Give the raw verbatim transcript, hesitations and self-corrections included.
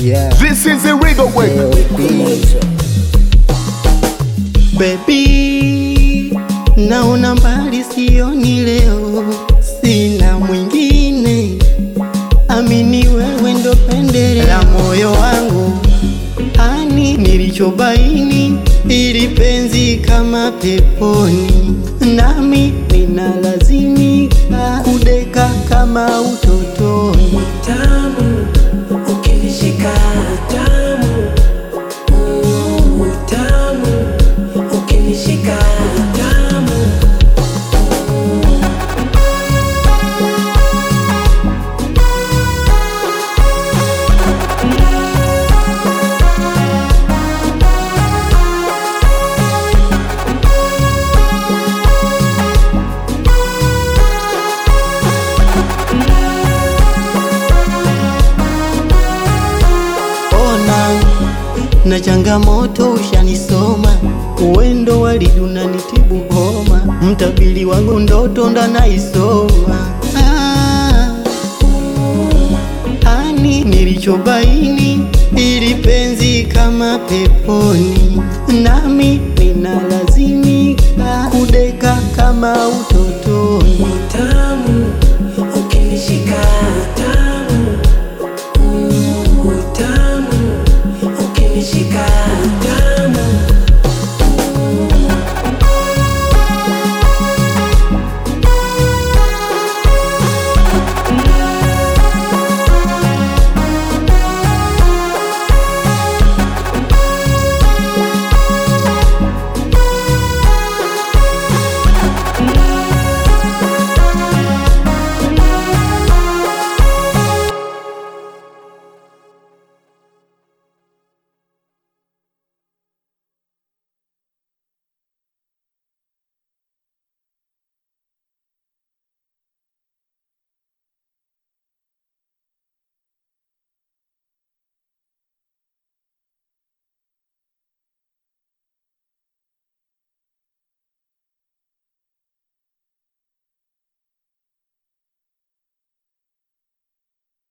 Yeah. This is a regal way. Baby, naona mbali sioni leo, sina mwingine, amini wewe ndo pendeleo la moyo wangu. Hani nilichobaini, ili penzi kama peponi, nami ninalazimika kudeka kama utotoni. Tamu, ukinishika tamu, mm, tamu, ukinishika tamu. Na changamoto ushanisoma, uwendo waliduna nitibu homa, mtabili wangu ndoto ndanaisoma. Ah, hani nilichobaini, ili penzi kama peponi, nami ninalazimika kudeka kama utu.